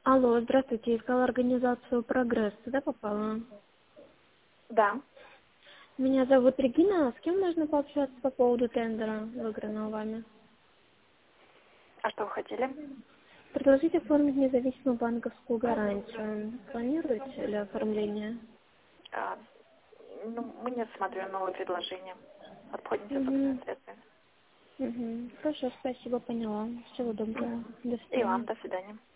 Алло, здравствуйте, искала организацию «Прогресс». Туда попала? Да. Меня зовут Регина. С кем можно пообщаться по поводу тендера, выигранного вами? А что вы хотели? Предложите оформить независимую банковскую гарантию. Планируете ли оформление? А, мы не рассматриваем новые предложения. Обходимся Угу. собственными средствами. Угу. Хорошо, спасибо, поняла. Всего доброго. До И свидания. вам до свидания.